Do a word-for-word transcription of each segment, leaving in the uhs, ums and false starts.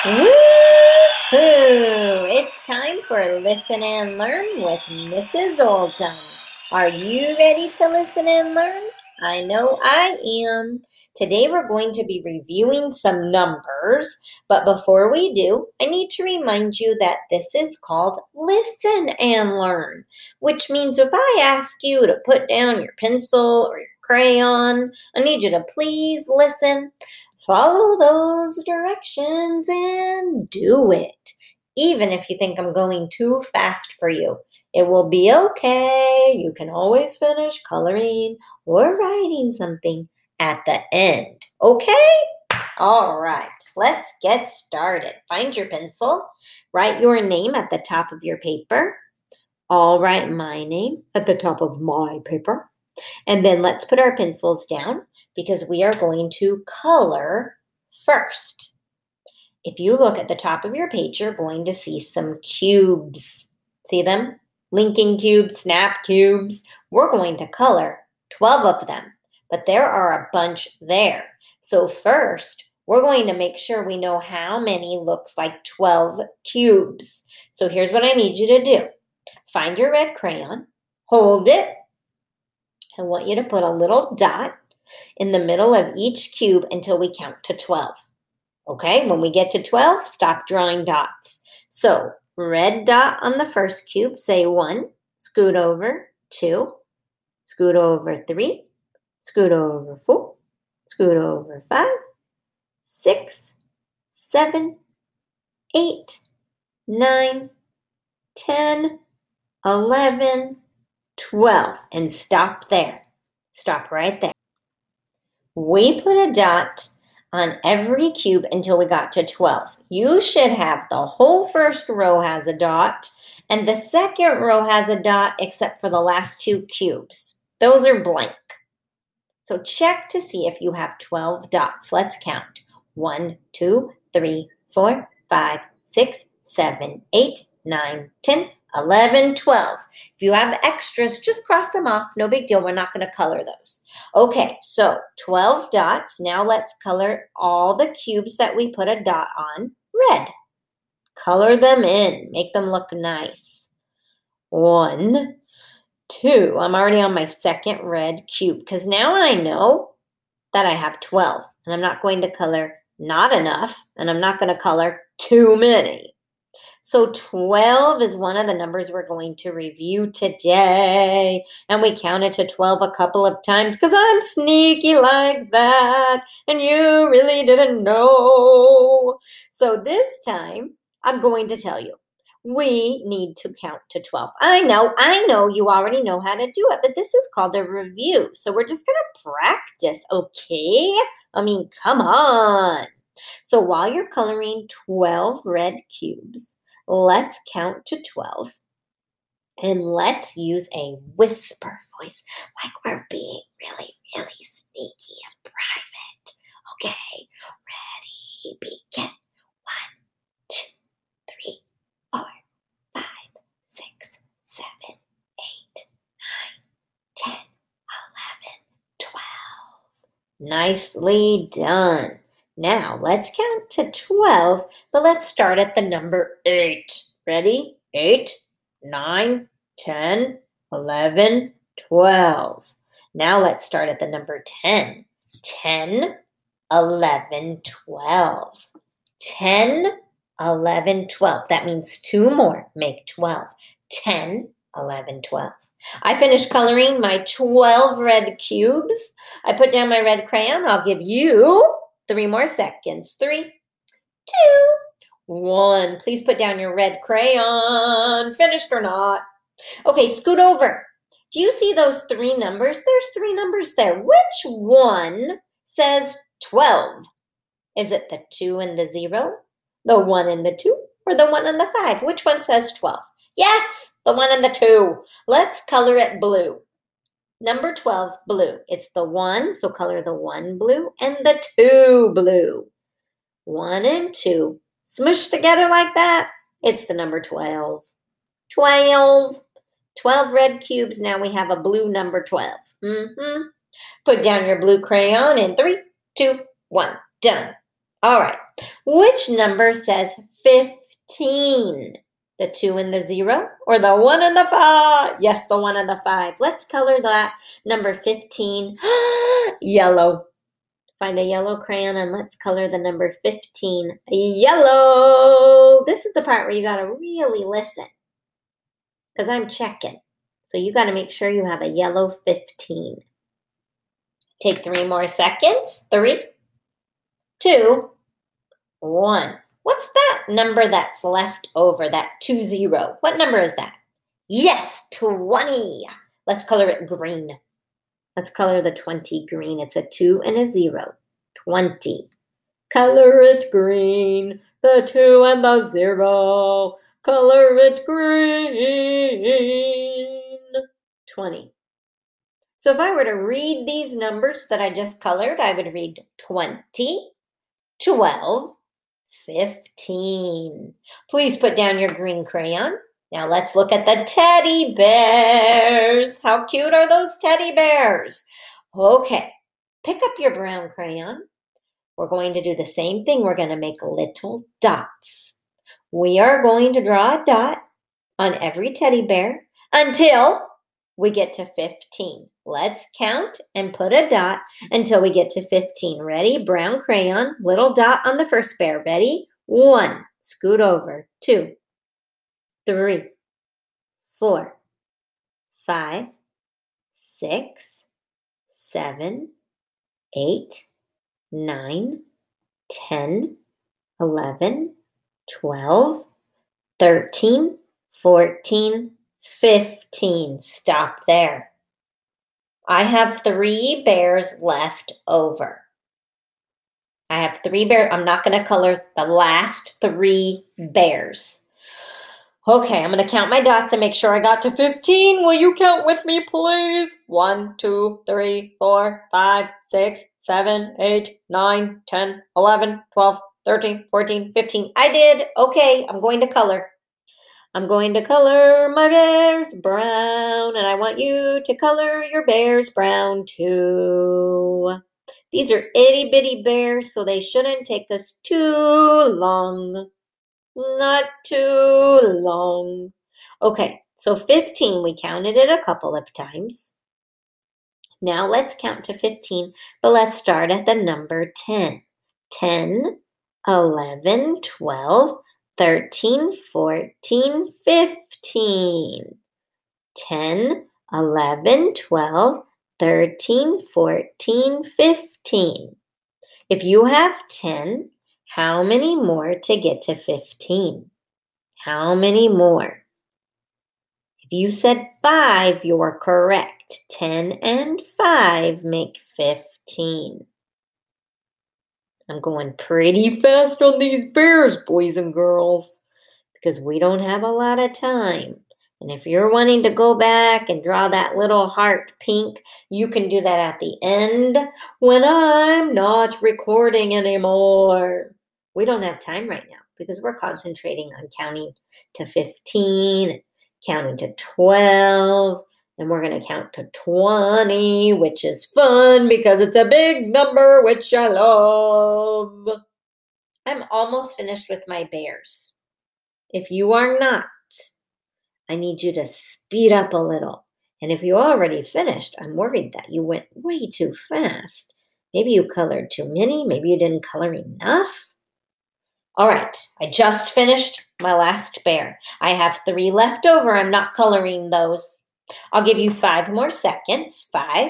Woo-hoo! It's time for Listen and Learn with Missus Oldham. Are you ready to listen and learn? I know I am. Today we're going to be reviewing some numbers, but before we do, I need to remind you that this is called Listen and Learn, which means if I ask you to put down your pencil or your crayon, I need you to please listen. Follow those directions and do it. Even if you think I'm going too fast for you, it will be okay. You can always finish coloring or writing something at the end. Okay? All right, let's get started. Find your pencil. Write your name at the top of your paper. I'll write my name at the top of my paper. And then let's put our pencils down because we are going to color first. If you look at the top of your page, you're going to see some cubes. See them? Linking cubes, snap cubes. We're going to color twelve of them, but there are a bunch there. So first, we're going to make sure we know how many looks like twelve cubes. So here's what I need you to do. Find your red crayon, hold it. I want you to put a little dot in the middle of each cube until we count to twelve. Okay, when we get to twelve, stop drawing dots. So, red dot on the first cube, say one, scoot over, two, scoot over, three, scoot over, four, scoot over, five, six, seven, eight, nine, ten, eleven, twelve, and stop there. Stop right there. We put a dot on every cube until we got to twelve. You should have the whole first row has a dot, and the second row has a dot except for the last two cubes. Those are blank. So check to see if you have twelve dots. Let's count. one, two, three, four, five, six, seven, eight, nine, ten, eleven, twelve. If you have extras, just cross them off. No big deal. We're not going to color those. Okay, so twelve dots. Now let's color all the cubes that we put a dot on red. Color them in. Make them look nice. One, two. I'm already on my second red cube because now I know that I have twelve. And I'm not going to color not enough, and I'm not going to color too many. So twelve is one of the numbers we're going to review today. And we counted to twelve a couple of times because I'm sneaky like that. And you really didn't know. So this time, I'm going to tell you. We need to count to twelve. I know, I know you already know how to do it, but this is called a review. So we're just going to practice, okay? I mean, come on. So while you're coloring twelve red cubes, let's count to twelve, and let's use a whisper voice, like we're being really, really sneaky and private. Okay, ready, begin. One, two, three, four, five, six, seven, eight, nine, ten, eleven, twelve. Nicely done. Now, let's count to twelve, but let's start at the number eight. Ready? eight, nine, ten, eleven, twelve. Now, let's start at the number ten. ten, eleven, twelve. ten, eleven, twelve. That means two more make twelve. ten, eleven, twelve. I finished coloring my twelve red cubes. I put down my red crayon. I'll give you three more seconds. Three, two, one. Please put down your red crayon. Finished or not? Okay, scoot over. Do you see those three numbers? There's three numbers there. Which one says twelve? Is it the two and the zero, the one and the two, or the one and the five? Which one says twelve? Yes, the one and the two. Let's color it blue. Number twelve, blue. It's the one, so color the one blue and the two blue. One and two. Smush together like that. It's the number twelve. twelve. twelve red cubes. Now we have a blue number twelve. Mm-hmm. Put down your blue crayon in three, two, one. Done. All right. Which number says fifteen? The two and the zero or the one and the five? Yes, the one and the five. Let's color that number fifteen yellow. Find a yellow crayon and let's color the number fifteen yellow. This is the part where you got to really listen because I'm checking. So you got to make sure you have a yellow fifteen. Take three more seconds. Three, two, one. What's that number that's left over, that two zero? What number is that? Yes, twenty. Let's color it green. Let's color the twenty green. It's a two and a zero. twenty. Color it green. The two and the zero. Color it green. twenty. So if I were to read these numbers that I just colored, I would read twenty, twelve, fifteen. Please put down your green crayon. Now let's look at the teddy bears. How cute are those teddy bears? Okay, pick up your brown crayon. We're going to do the same thing. We're going to make little dots. We are going to draw a dot on every teddy bear until we get to fifteen. Let's count and put a dot until we get to fifteen. Ready? Brown crayon, little dot on the first bear. Ready? One. Scoot over. Two. Three. Four. Five. Six. Seven. Eight. Nine. Ten. Eleven. Twelve. Thirteen. Fourteen. fifteen. Stop there. I have three bears left over. I have three bears. I'm not going to color the last three bears. Okay, I'm going to count my dots and make sure I got to fifteen. Will you count with me, please? One, two, three, four, five, six, seven, eight, nine, ten, eleven, twelve, thirteen, fourteen, fifteen. I did. Okay, I'm going to color. I'm going to color my bears brown, and I want you to color your bears brown too. These are itty-bitty bears, so they shouldn't take us too long. Not too long. Okay, so fifteen, we counted it a couple of times. Now let's count to fifteen, but let's start at the number ten. ten, eleven, twelve, thirteen, fourteen, fifteen. ten, eleven, twelve, thirteen, fourteen, fifteen. If you have ten, how many more to get to fifteen? How many more? If you said five, you're correct. ten and five make fifteen. I'm going pretty fast on these bears, boys and girls, because we don't have a lot of time. And if you're wanting to go back and draw that little heart pink, you can do that at the end when I'm not recording anymore. We don't have time right now because we're concentrating on counting to fifteen, counting to twelve, and we're going to count to twenty, which is fun because it's a big number, which I love. I'm almost finished with my bears. If you are not, I need you to speed up a little. And if you already finished, I'm worried that you went way too fast. Maybe you colored too many. Maybe you didn't color enough. All right, I just finished my last bear. I have three left over. I'm not coloring those. I'll give you five more seconds. Five,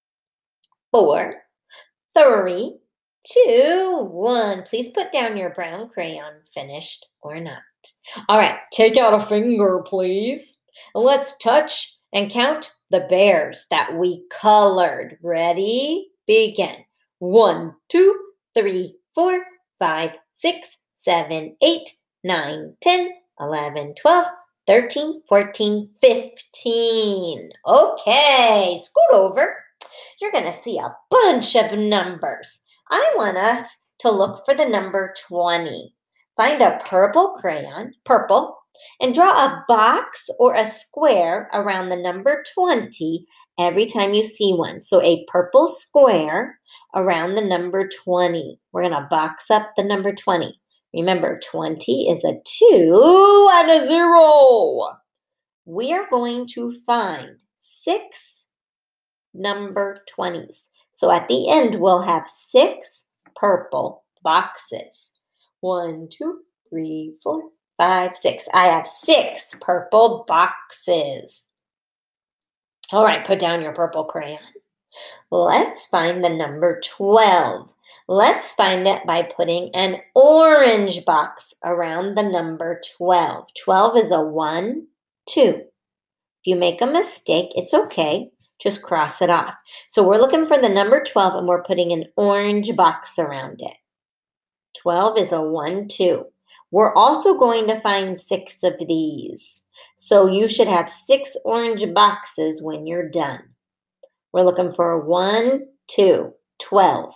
four, three, two, one. Please put down your brown crayon, finished or not. All right, take out a finger, please. And let's touch and count the bears that we colored. Ready? Begin. One, two, three, four, five, six, seven, eight, nine, ten, eleven, twelve, thirteen, fourteen, fifteen. Okay, scoot over. You're going to see a bunch of numbers. I want us to look for the number twenty. Find a purple crayon, purple, and draw a box or a square around the number twenty every time you see one. So a purple square around the number twenty. We're going to box up the number twenty. Remember, twenty is a two and a zero. We are going to find six number twenties. So at the end, we'll have six purple boxes. One, two, three, four, five, six. I have six purple boxes. All right, put down your purple crayon. Let's find the number twelve. Let's find it by putting an orange box around the number twelve. twelve is a one, two. If you make a mistake, it's okay. Just cross it off. So we're looking for the number twelve and we're putting an orange box around it. twelve is a one, two. We're also going to find six of these. So you should have six orange boxes when you're done. We're looking for one, two, twelve.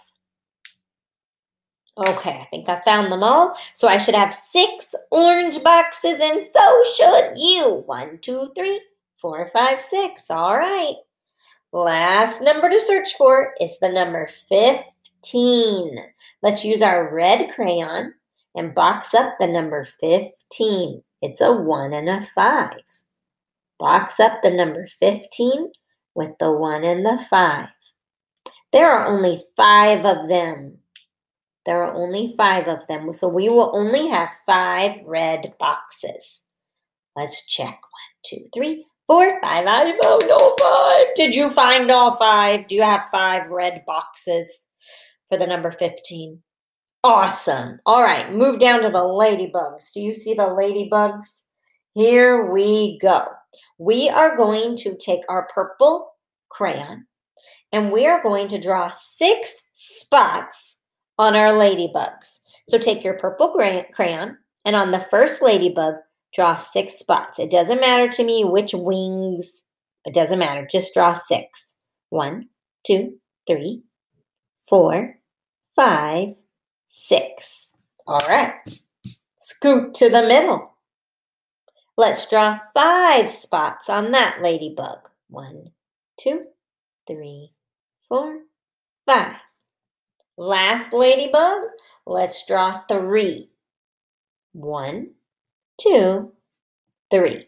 Okay, I think I found them all. So I should have six orange boxes, and so should you. One, two, three, four, five, six. All right. Last number to search for is the number fifteen. Let's use our red crayon and box up the number fifteen. It's a one and a five. Box up the number fifteen with the one and the five. There are only five of them. There are only five of them, so we will only have five red boxes. Let's check. One, two, three, four, five. I found all five. Did you find all five? Do you have five red boxes for the number fifteen? Awesome. All right, move down to the ladybugs. Do you see the ladybugs? Here we go. We are going to take our purple crayon and we are going to draw six spots on our ladybugs. So take your purple crayon and on the first ladybug, draw six spots. It doesn't matter to me which wings. It doesn't matter. Just draw six. One, two, three, four, five, six. All right. Scoot to the middle. Let's draw five spots on that ladybug. One, two, three, four, five. Last ladybug, let's draw three. One, two, three.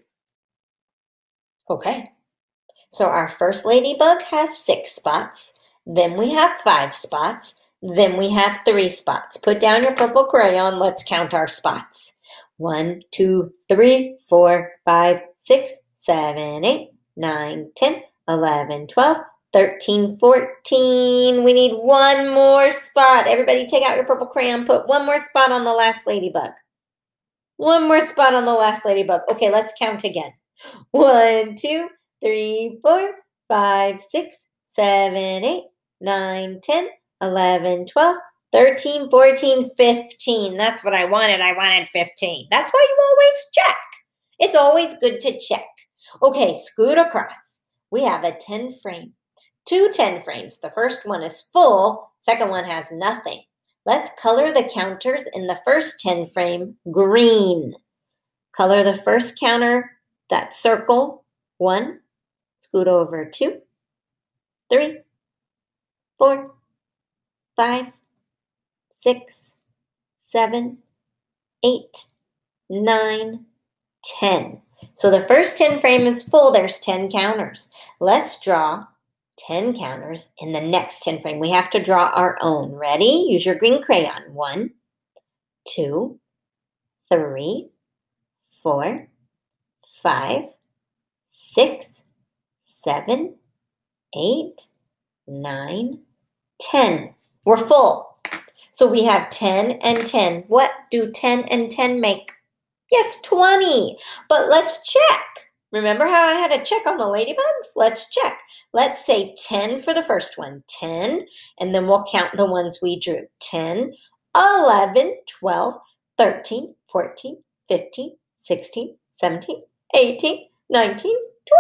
Okay, so our first ladybug has six spots. Then we have five spots. Then we have three spots. Put down your purple crayon. Let's count our spots. One, two, three, four, five, six, seven, eight, nine, ten, eleven, twelve, thirteen, fourteen. We need one more spot. Everybody take out your purple crayon. Put one more spot on the last ladybug. One more spot on the last ladybug. Okay, let's count again. One, two, three, four, five, six, seven, eight, nine, ten, eleven, twelve, thirteen, fourteen, fifteen. That's what I wanted. I wanted fifteen. That's why you always check. It's always good to check. Okay, scoot across. We have a ten frame. Two ten frames. The first one is full. Second one has nothing. Let's color the counters in the first ten frame green. Color the first counter, that circle, one. Scoot over two, three, four, five, six, seven, eight, nine, ten. So the first ten frame is full. There's ten counters. Let's draw ten counters in the next ten frame. We have to draw our own. Ready? Use your green crayon. One, two, three, four, five, six, seven, eight, nine, ten. We're full. So we have ten and ten. What do ten and ten make? Yes, twenty. But let's check. Remember how I had to check on the ladybugs? Let's check. Let's say ten for the first one. ten, and then we'll count the ones we drew. ten, eleven, twelve, thirteen, fourteen, fifteen, sixteen, seventeen, eighteen, nineteen,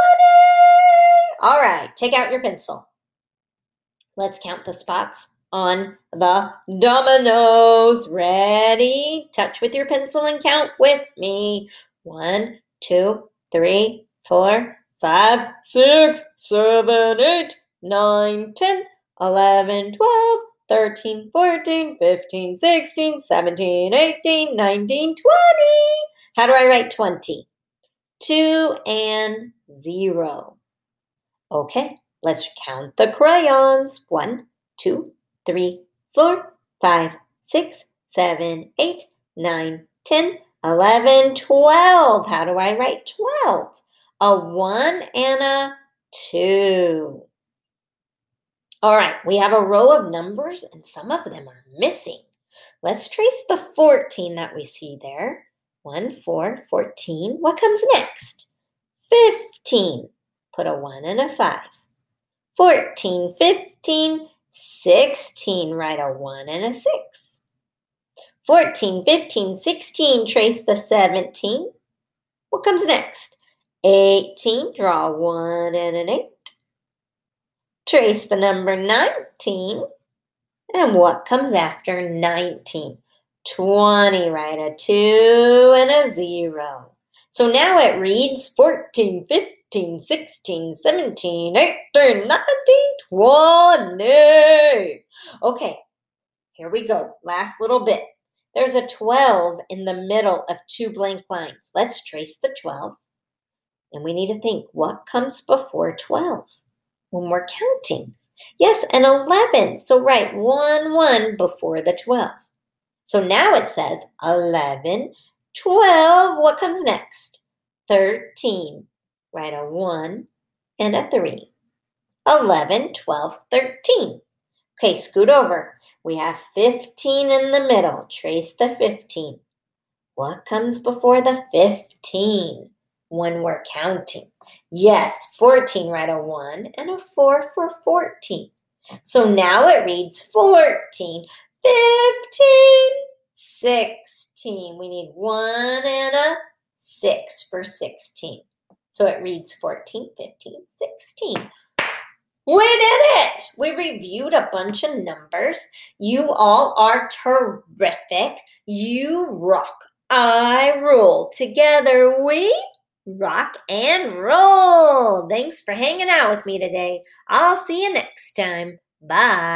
twenty. All right, take out your pencil. Let's count the spots on the dominoes. Ready? Touch with your pencil and count with me. One, two, three, four, five, six, seven, eight, nine, ten, eleven, twelve, thirteen, fourteen, fifteen, sixteen, seventeen, eighteen, nineteen, twenty. How do I write twenty? two and zero. Okay, let's count the crayons. one, two, three, four, five, six, seven, eight, nine, ten, eleven, twelve. How do I write twelve? A one and a two. All right, we have a row of numbers and some of them are missing. Let's trace the fourteen that we see there. one, four, fourteen. What comes next? fifteen. Put a one and a five. fourteen, fifteen, sixteen. Write a one and a six. fourteen, fifteen, sixteen. Trace the seventeen. What comes next? eighteen. Draw a one and an eight. Trace the number nineteen. And what comes after nineteen? twenty. Write a two and a zero. So now it reads fourteen, fifteen, sixteen, seventeen, eighteen, nineteen, twenty. Okay, here we go. Last little bit. There's a twelve in the middle of two blank lines. Let's trace the twelve. And we need to think, what comes before twelve when we're counting? Yes, an eleven. So write one, one before the twelve. So now it says eleven, twelve. What comes next? thirteen. Write a one and a three. eleven, twelve, thirteen. Okay, scoot over. We have fifteen in the middle. Trace the fifteen. What comes before the fifteen when we're counting? Yes, fourteen. Write a one and a four for fourteen. So now it reads fourteen, fifteen, sixteen. We need one and a six for sixteen. So it reads fourteen, fifteen, sixteen. We did it! We reviewed a bunch of numbers. You all are terrific. You rock. I rule. Together we rock and roll. Thanks for hanging out with me today. I'll see you next time. Bye.